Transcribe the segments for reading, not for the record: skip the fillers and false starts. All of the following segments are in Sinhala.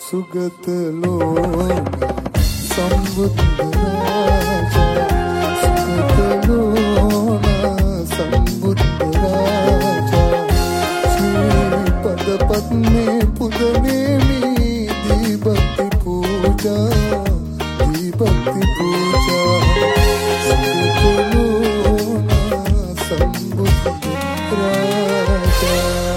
सुगत लोन संबुद्ध राजा सुगत लोन संबुद्ध राजा श्रीपद पद्मे पुदनेमि दीभक्ति पूजा सुगत लोन संबुद्ध राजा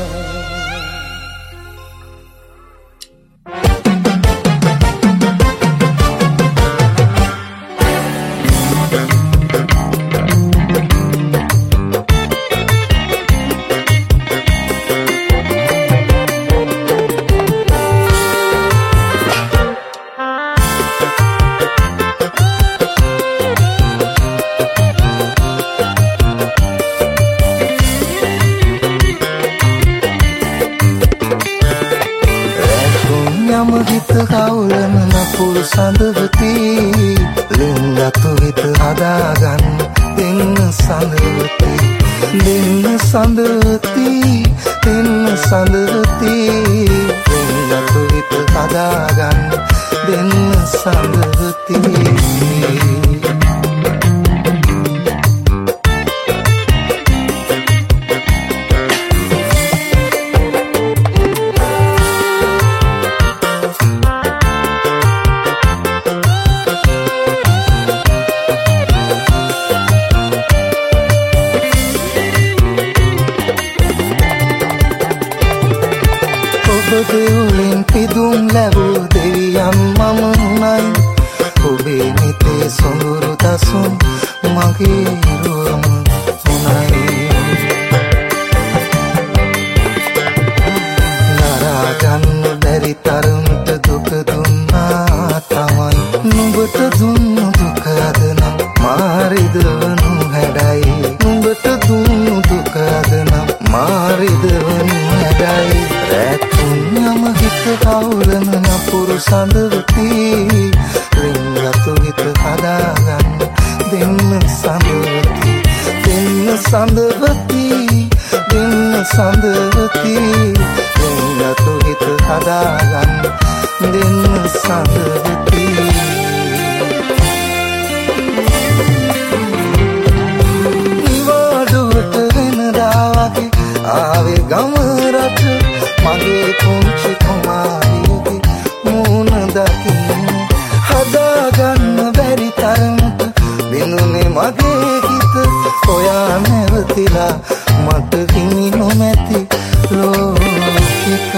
හිත කවුලන නපුරු සඳවති ලින්ගතු හිත හදාගන්න දෙන්න සඳවති දෙන්න සඳවති දෙන්න සඳවති ලින්ගතු හිත හදාගන්න දෙන්න සඳවති දෙවුලින් පිදුම් ලැබූ දෙවියන් මම නයි ඔබේ නිතේ සොඳුරු දසුන් මගේ රුවම උනයි නරාගන්න බැරි තරමට දුක දුන්නා තමයි නුඹට දුන්නු දුක අද නම් මාරිදවනු හැඩයි නුඹට දුන්නු දුක අද නම් මාරිදවනු හැඩයි යම හිත කවුලන නපුරු සඳවති රිංගතු හිත හදාගන්න දෙන්න සඳවති දෙන්න සඳවති දෙන්න සඳවති රිංගතු හිත හදාගන්න දෙන්න සඳවති නිවාඩුවට වෙනදා වගේ ආවේ ගම රට මගේ පුංචි කුමාරියගේ මූණ දකින්න හදාගන්න බැරි තරමට බිඳුනේ මගේ හිත ඔයා නැවතිලා මට හිමි නොමැති ලෝකික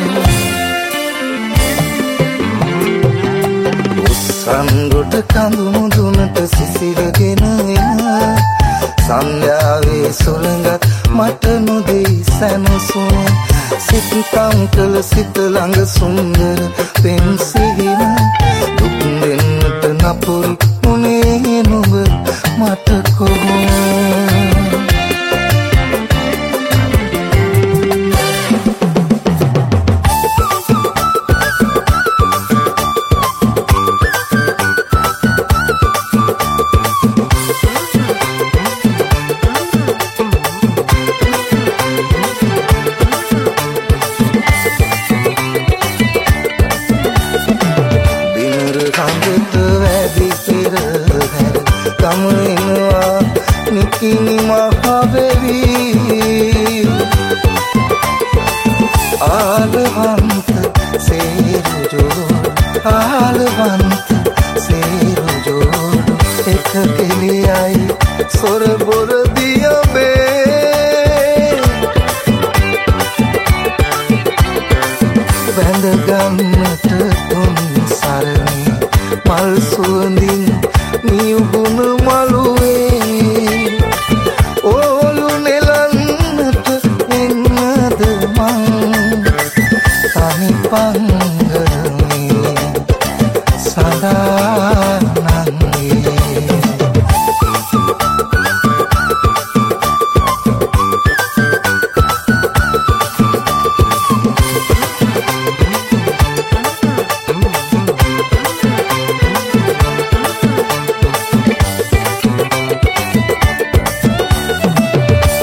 උස්සන්ගොට කඳු මුදුනට සිසිලගෙන එන සන්ධ්‍යාවේ සුළඟත් මට නොදෙයි සැනසුම් සිතම් කළ සිත ළඟ සුන්දර පෙම් සිහින දුක් දෙන්නට නපුරු උනේ නුඹ මට කොහොම නිකිනි මහබෙවි ආලවන්ත සේරුජෝ ආලවන්ත සේරුජෝ එක කෙලියයි සොර බොර දියබේ බැඳ ගන්නට තුන් සරණි මල් සුවඳින් නියුගුණ මළුවේ ඕලු නෙලන්නට එන්නද මං තනි පංගරමේ සදානන්ගේ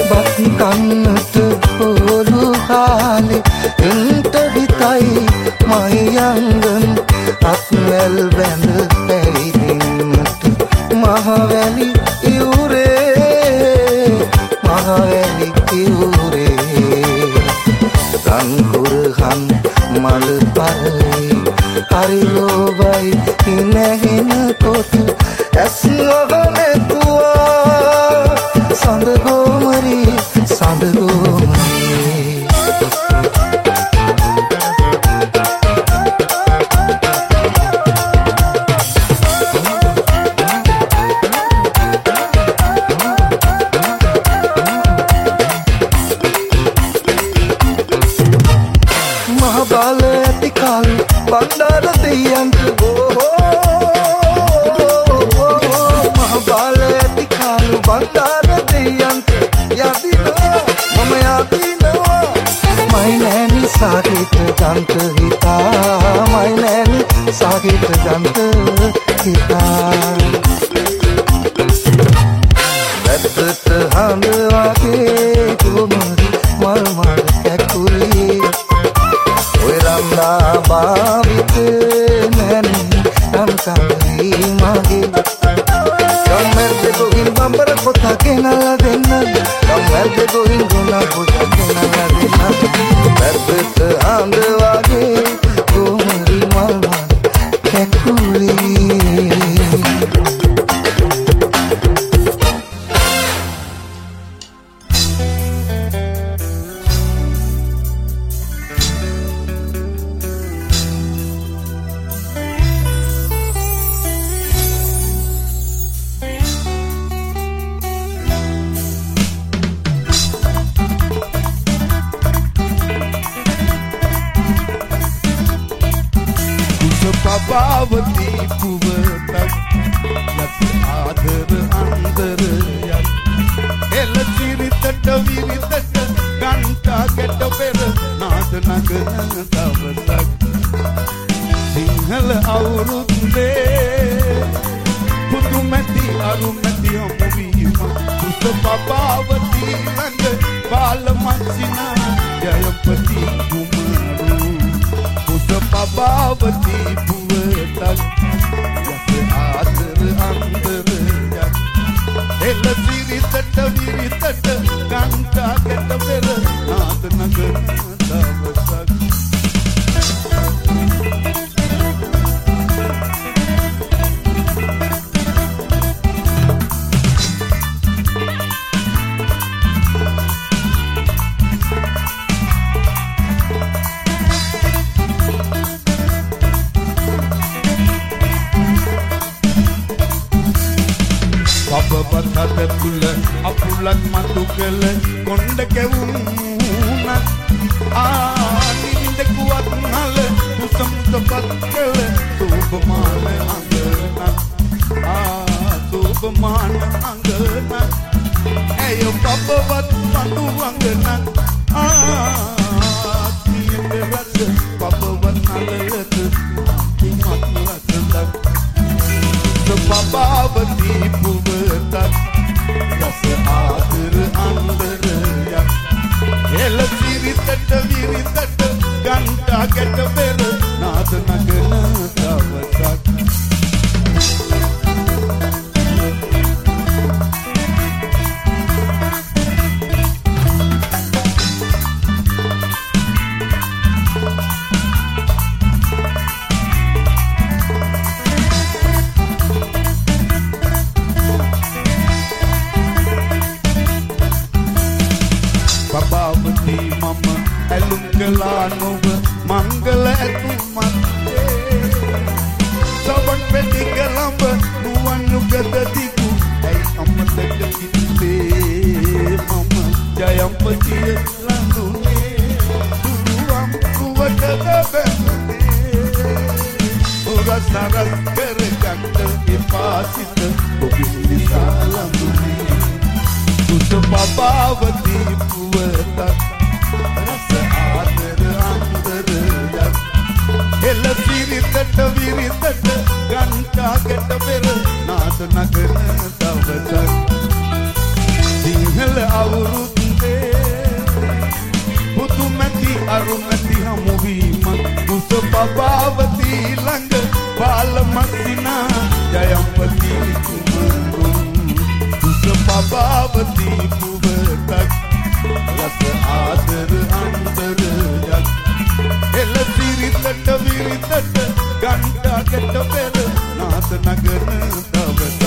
කන්නට හොලු හාලේ එන්ට හිතයි මයංගන් අත්වැල් බැඳ පැවිදින්නට මහවැලි ඉවුරේ මහවැලි ඉවුරේ රන්කුරහන් මල පරේ හරි ලෝබයි ඉනහෙන කොට ඇස් නොගනැතුවා සඳ ගෝමරි සඳ ගෝමරි මහබාල ඇති කල් බණ්ඩාර දෙයන්ට මහබාල ඇති කල් බණ්ඩාර දෙයන්ට යදිනවා මම යදිනවා මයි නෑනි සාගිත ගන්ත හිතා මයි නෑනි සාගිත ගන්ත හිතා වැත්තට හඳ වගේ කුමරි මල් මඩ කැකුලි ඔය රම්ලා භාවිත නැනි රම්කරි මගේ කම්මැල්ද ගොහින් බම්බර කොතා ගෙනල්ලා දෙන්න කම්මැල්ද ගොහින් ගුණ කොතා ගෙනල්ලා දෙන්න වැත්තට හඳ වගේ කුමරි මල් මඩ කැකුලි Pavati puvatak yati adar andar yat ela chiritatta viritatta ganta getta pera naad nagana tavasak sinhala avurude pudumati arumati amuvima pusta pavati and balamachina jayapati kumaru pusta pavati puvatak yati adar andar yat ela chiritatta viritatta ganta getta pera naad nagana tavasak Babbat kula apulak matu kele konde kewuna ninde kuat nale kusam tepat kele submana angana submana angana ayo babbat matu angana ninde rat babbat nale timat rat Pavati puvatak yati adar andar yat ela chiritatta viritatta ganta getta pera naad nagana tavasak Pavati mama elungala nova mangala etumat saban pedigalamba nuwanu gadadiku ai amataka kitte mama jayampati landune turuam kuwata bende ora saras kerekanta ipasit bobini salamune Pavati puvatak rasa adar andar yat ela chiritatta viritatta ganta getta pera naad nagana tavasak sinhala avurude pudumati arumati hamuvima පබාවති ළඟ බාලමස්සිනා ජයම්පති කුමරුන් දුක පබාවති පුවතක් ලස ආදර අන්තරයක් එල සිරිතට විරිතට ගන්ටාකට පෙර නාද නගන දවසක්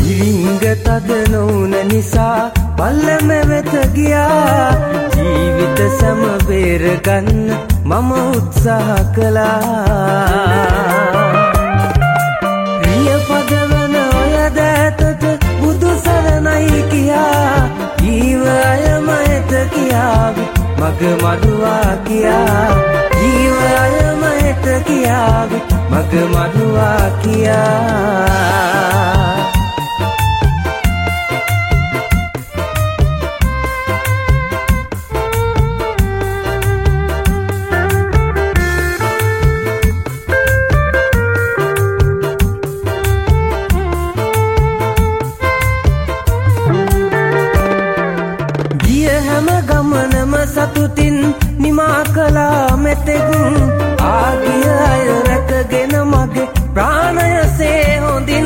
ඉරිංග තද නොවුන නිසා පල්ලම වෙත ගියා. ජීවිත සම බේරගන්න මම උත්සාහ කළා. ප්‍රිය පදවන ඔය දෑතට බුදු සරණයි කියා. ජීව අයමයට කියාවි මග මඩුවා කියා. ජීව අයමයට කියාවි මග මඩුවා කියා. සතුටින් නිමා කළා මෙතෙක්. ආගිය අය රැකගෙන මගේ ප්‍රාණයසේ හොඳින්.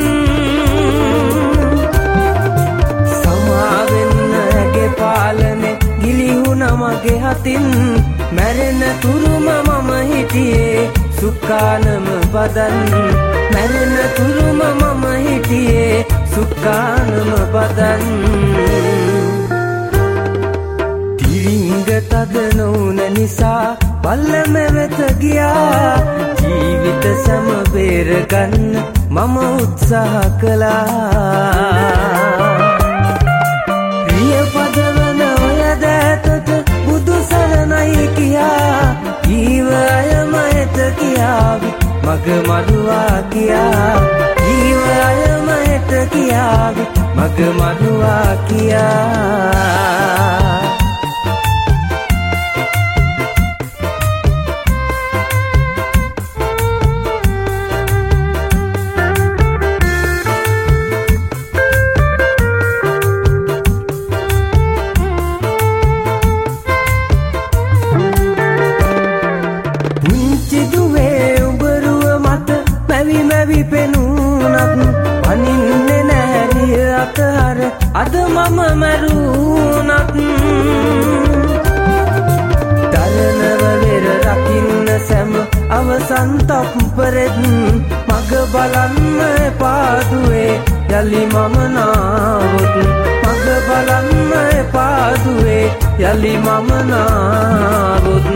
සමාවෙන්න ඇගේ පාලනේ ගිලිහුණ මගේ හතින්. මැරෙන තුරුම මම හිටියේ සුක්කානම බදන්. මැරෙන තුරුම මම හිටියේ සුක්කානම බදන්. ඉරිංග තද නොවුන නිසා පල්ලම වෙත ගියා. ජීවිත සම බේරගන්න මම උත්සාහ කළා. ප්‍රිය පදවන ඔය දෑතට බුදු සරණයි කියා. ජීව අයමයට කියාවි මග මඩුවා කියා. ජීව අයමයට කියාවි මග මඩුවා කියා. අනින්නේ නැරිය අතහර අද මම මැරුණත්. දරනව වෙර රකින්න සැම අවසන් තප්පරෙත්. මග බලන්න එපාදුවේ යලි මම නාවොත්. මග බලන්න එපාදුවේ යලි මම නාවොත්.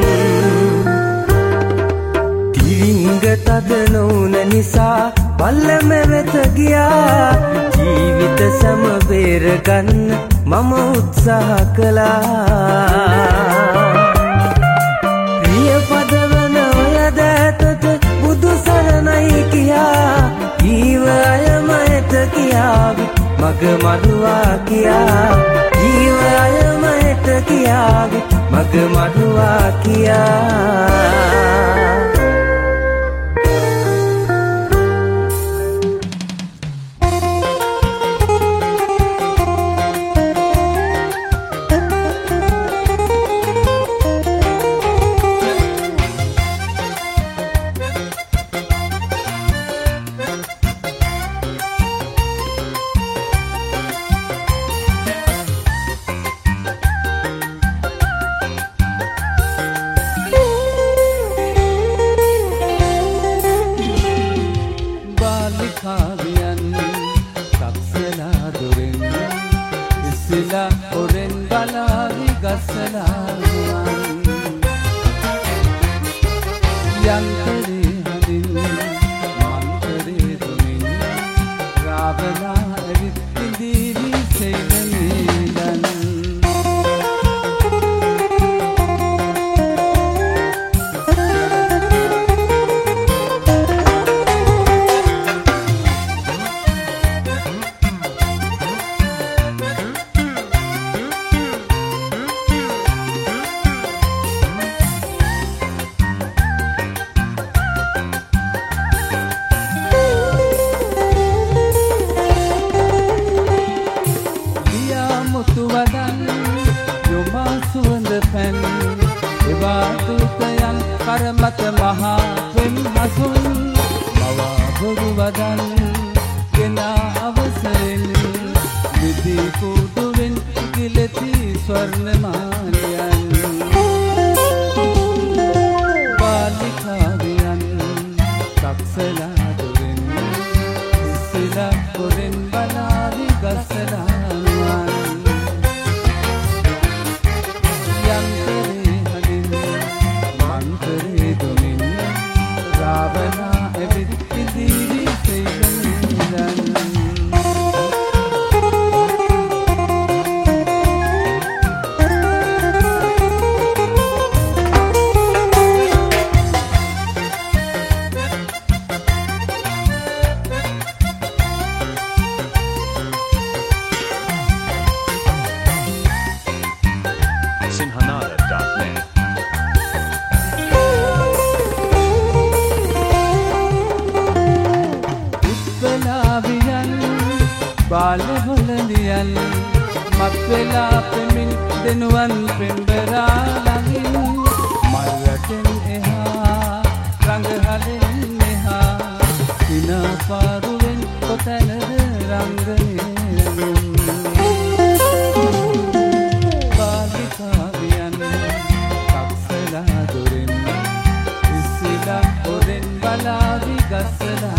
ඉරිංග තද නොවුන නිසා පල්ලම වෙත ගියා. ජීවිත සම බේරගන්න මම උත්සාහ කළා. ප්‍රිය පදවන ඔය දෑතට බුදු සරණයි කියා. ජීව අයමයට කියාවි මග මඩුවා කියා. ජීව අයමයට කියාවි මග මඩුවා කියා. Sela koren balavi බාල හොළඳියන් මත් වෙලා පෙමින් දෙනුවන් පෙම්බරා ළඟින් මල් රටෙන් එහා රඟහලෙන් එහා සිනා පාරුවෙන් කොතැනද රංගනයෙන් බාලිකාවියන් කක්සලා දොරෙන් ඉස්සිලා ඔරෙන් බලාවි ගස්සලා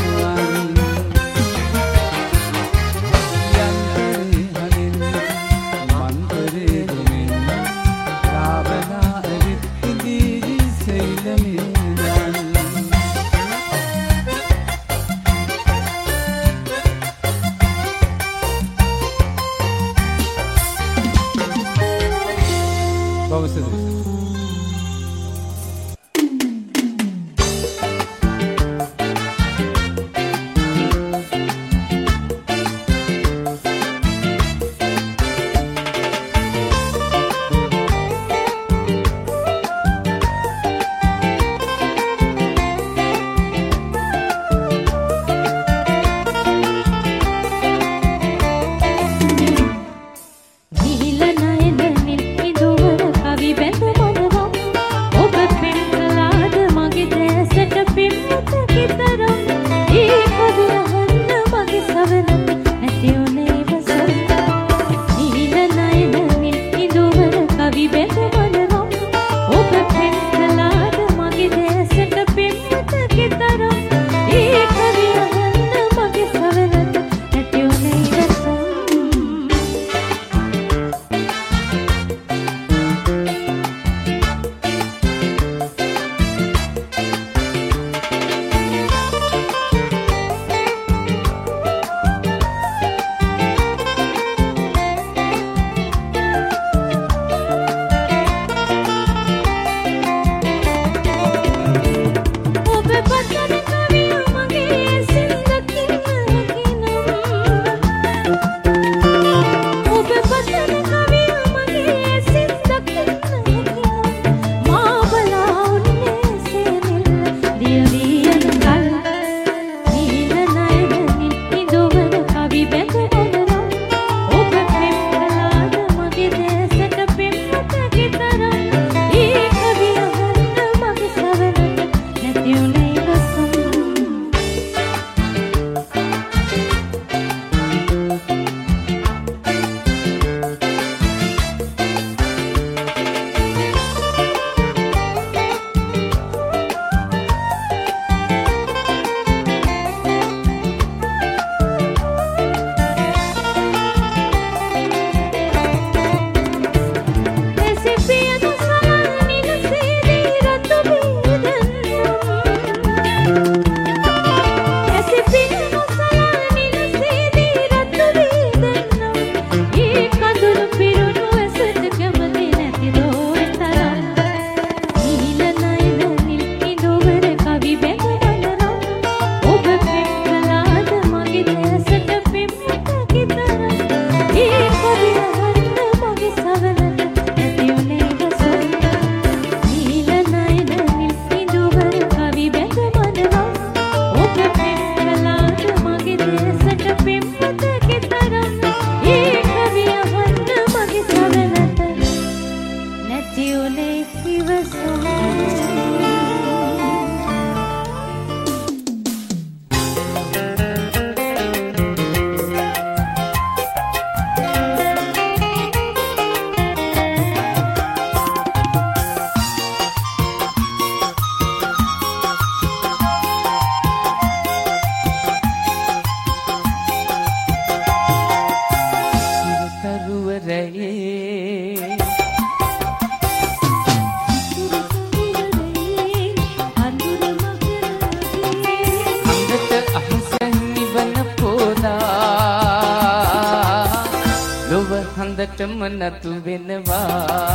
හඳටම නතු වෙනවා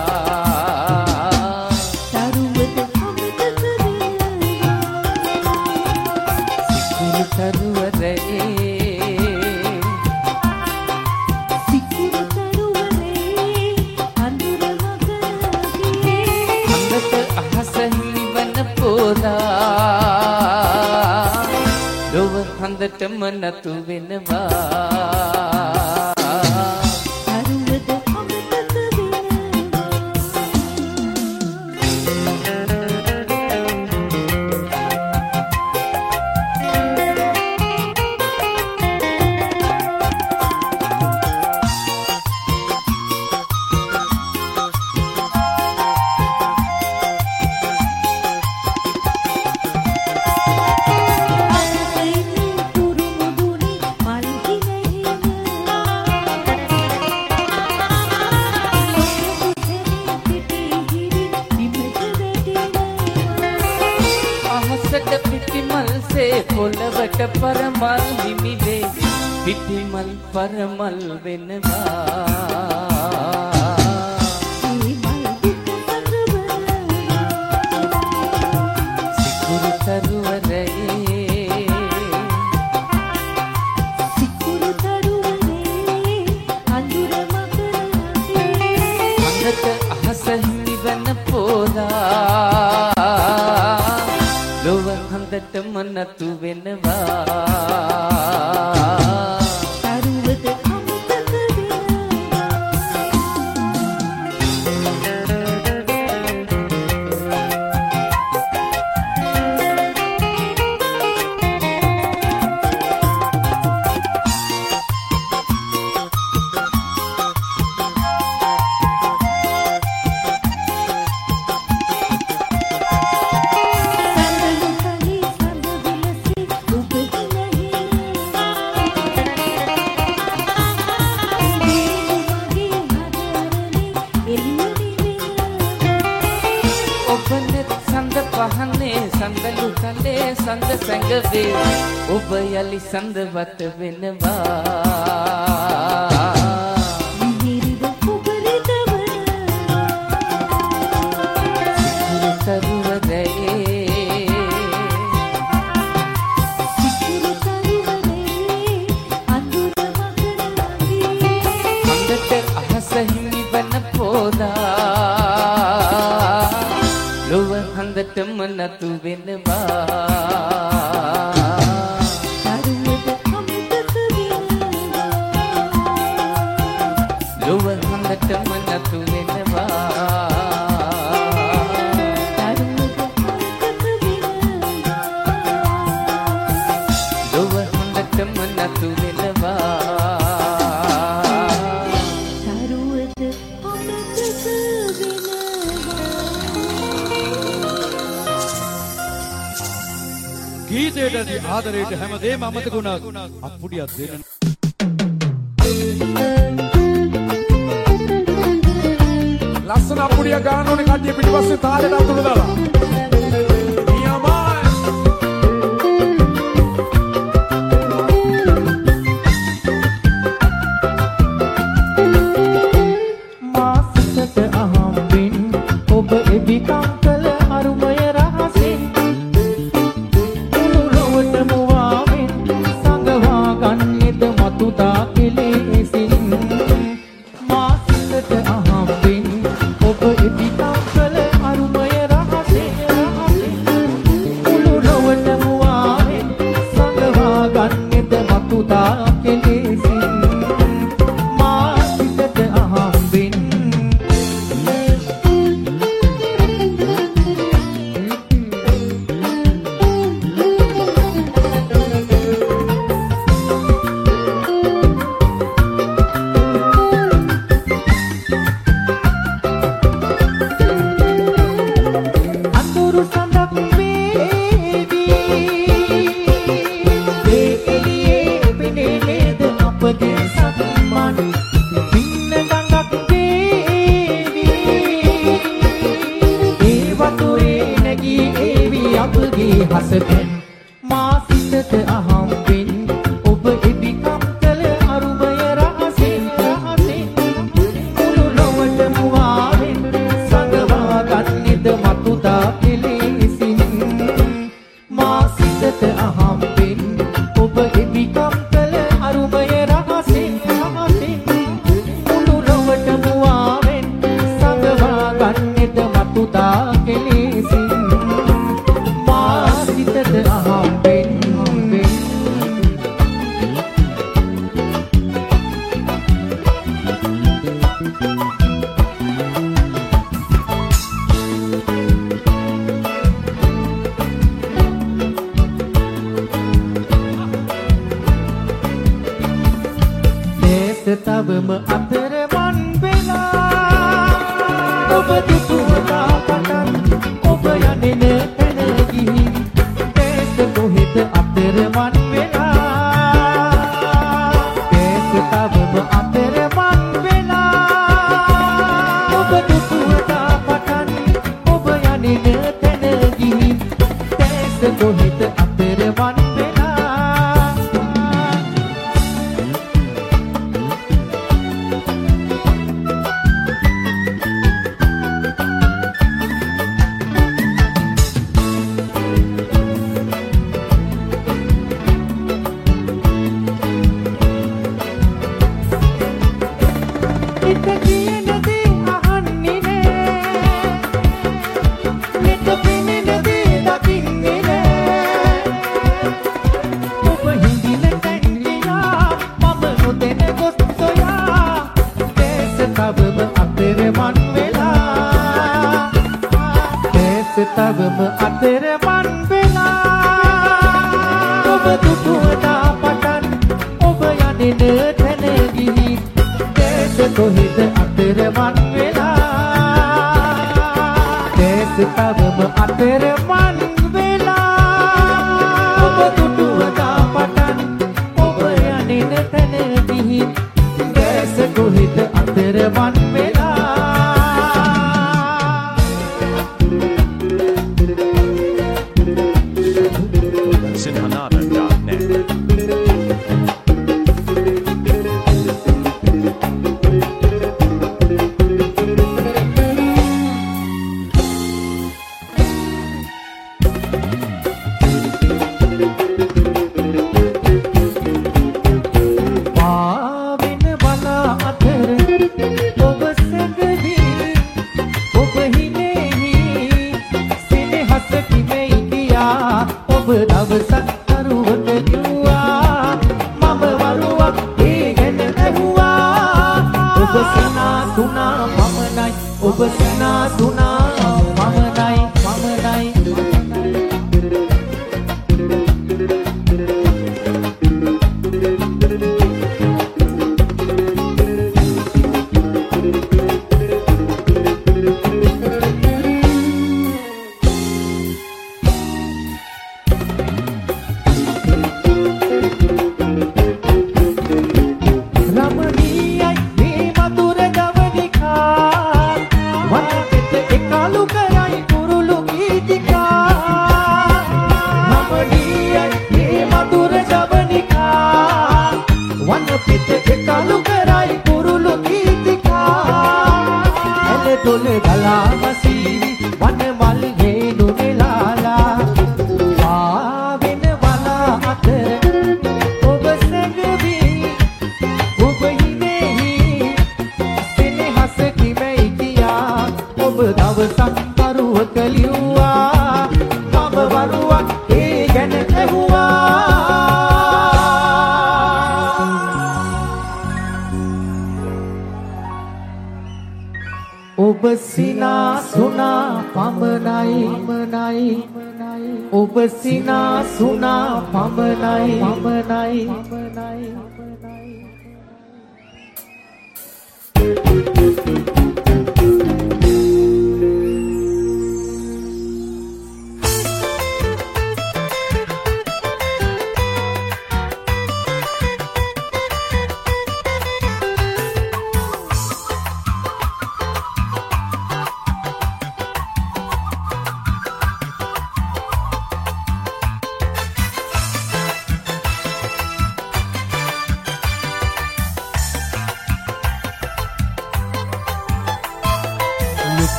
සිකුරු තරුවරේ අඳුර මගගේ හඳට අහස හිලිවන පොදා ලොව හඳට හන්දටම නතු වෙනවා පොළවට පරමල් හිමිවේ පිටිමල් පරමල් වෙනවා සිකුරු තරුවරේ අඳුර මකරේ අඳට අහස හිමිවන පෝදා ලොව හන්දටම නතු වෙනවා සඳලු කලේ සඳ සැඟවේ ඔබ යලි සඳවත් වෙනවා මිහිරිද පුපරිතව සිකුරු තරුවරේ අඳුර මකරේ අඳට අහස හිමිවන පෝදා ලොව හන්දටම නතු වෙනවා ලොව හන්දටම නතු වෙනවා ලොව හන්දටම නතු වෙනවා ගීතයටදී ආදරයට හැමදේම අමතක වුණා අප්පුඩියක් දෙන්න ලස්සන අප්පුඩියක් ගන්න ඕනේ කඩිය පිටිපස්සේ තාලෙට අතුල දාලා මාසකට අහම්බින් ඔබ එබිකම් කළ අරුමය රහසින් මතුදා කෙලෙසින් මාසකට අහම්බින් ඔබ එපිටම් කළ අරුමය රහසින් මුළු රොවට මුවාවෙන් සඳහා ගන්නෙද මතුදා කෙලෙසින් මාසකට අහම්බින් හසකෙන් මා සිතට අහම්බින් ඔබ එබිකම් කළ අරුමය රහසින් මුළු ලොවට මුවාවෙන් සඟවා ගන්නෙද මතුදා කෙලෙසින් මා සිතට අහම්බින් ඔබ එබිකම් කළ අරුමය රහසින් මුළු ලොවට මුවාවෙන් සඟවා ගන්නෙද මතුදා කෙලෙසින් තවම අතරමන් වෙලා ඔබ දුටුවලා පටන් ඔබ යන්නේ තැන ගිහින් දේශ කොහෙද අතරමන් වෙලා දේශ තවම අතරමන් වෙලා ඔබ දුටුවලා පටන් ඔබ යන්නේ තැන ගිහින් දේශ කොහෙද අතරමන් තවම අතරමන් වෙලා ඔබ දුටුවලා පටන් ඔබ යන්නේ තැන ගිහින් දේශ කොහෙද අතරමන් වෙලා දේශ තවම අතරමන් වෙලා ඔබ දුටුවලා පටන් ඔබ යන්නේ තැන ගිහින් දේශ කොහෙද අතරමන් වෙලා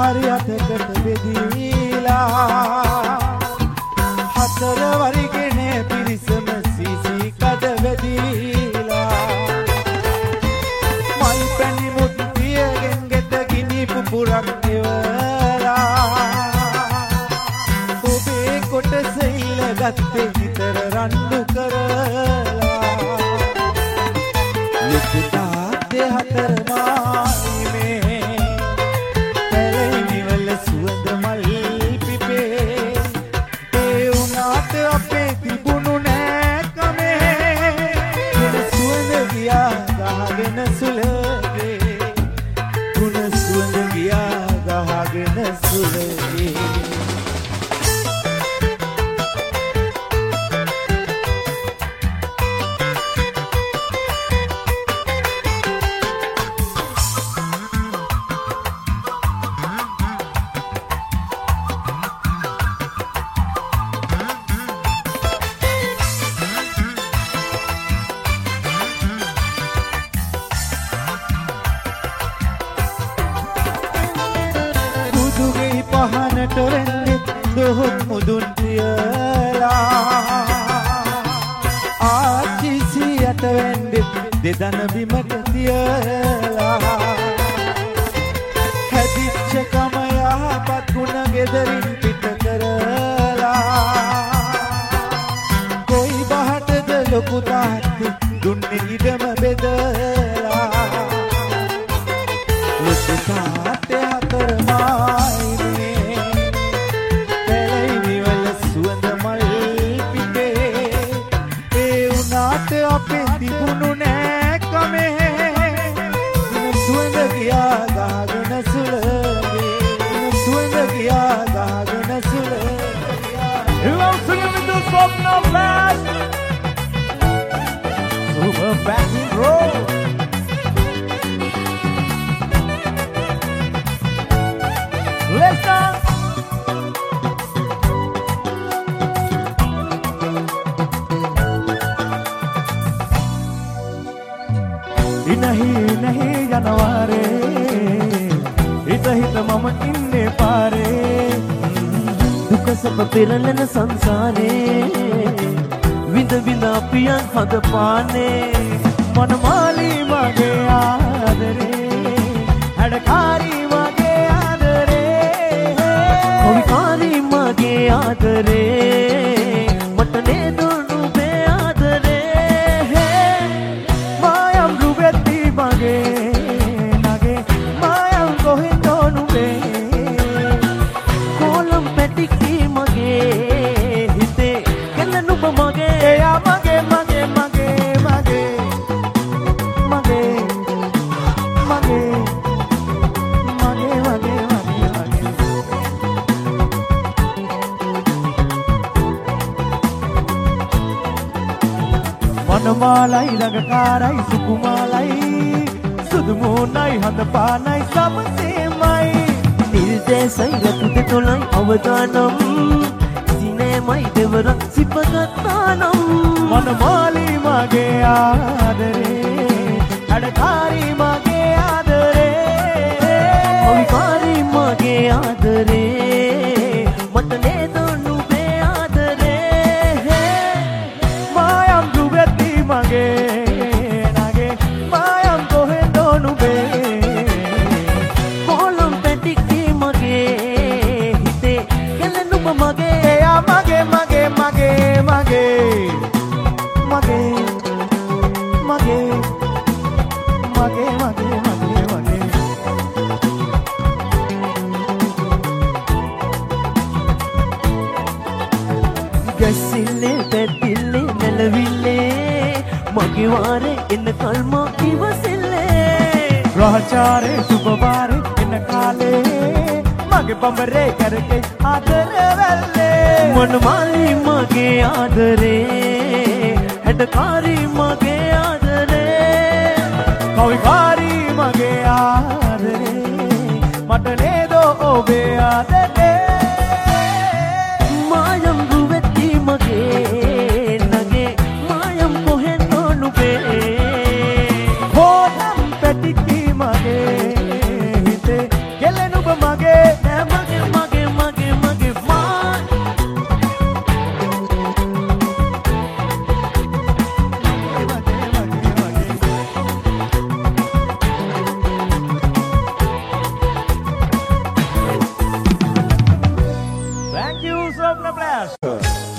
හරි අතකට බෙදීලා හතර වරිගෙන පිරිසම සීසී කඩ වෙදීලා මල් පැණි මුත් පියගෙන් ගෙට ගිනි පුපුරක් දෙවලා ඔබේ කොටස ඉල්ලගත්තේ නිතර රණ්ඩු කරලා ලොකුතා දෙහතර මායිමේ පැලෙනිවල සුවඳ මල් පිපේ ඒ උනාට අපේ තිබුණු නෑකමේ ගුණ සුවඳ ගියා ගහගෙන සුලගේ ගුණ සුවඳ ගියා ගහගෙන සුලගේ පහනට වෙන්නේ දොහොත් මුදුන් තියලා ආචිසියට වෙන්නේ දෙදන බිමට තියලා හැදිච්ච කම යහපත් ගුණ ගෙදරින් පිට කරලා කොයි බහටද ලොකු තාත්ති දුන්නේ ඉඩම බෙදලා ලොකු තාත්තේ හතර අපේ තිබුණු නෑකමේ ගුණ සුවඳ ගියා ගහගෙන සුලගේ ගුණ සුවඳ ගියා ගහගෙන සුලගේ Hello, singing with the Swapna Flash Super back and roll Let's dance नहीं जनवारे हित हित मम इन्ने पारे दुख सब पिरलन संसारे विंद विंद पियन हद पाने मन माली मगे आदरे हड़कारी मगे आदरे कोविकारी मगे आदरे मटने दोनों बे आदरे mage nage mayam kohindonu be kolam petiki mage hite kelanu mage ya mage mage mage mage mage mage mage mage mage manmalai ragakarai sukumalai සුදුමුණයි හඳ පානයි සමසේමයි නිර්දේශයි රතුට තොලයි අවදානම් සිනේමයි දෙවර සිපගත්තානම් මනමාලි මගේ ආදරේ අඩකාරි මගේ ආදරේ කවිකාරි මගේ ආදරේ මට නේදොන්නු බේ ආදරේ මායම් දුවෙති මගේ mage mage mage mage mage mage mage mage mage mage gasille petille nelaville mage ware in kalma ivasille rahachare subaware in kale mage bambare karke adare velle मनमाली मगे आदरे हेडकारी मगे आदरे कविकारी मगे आदरे मटने दो ओबे आदरे मायम रुवेती मगे नगे मायम कोहे नोनु बे होदम पेटिकी मगे हिते गेलेनु मगे you, Swapna Blast.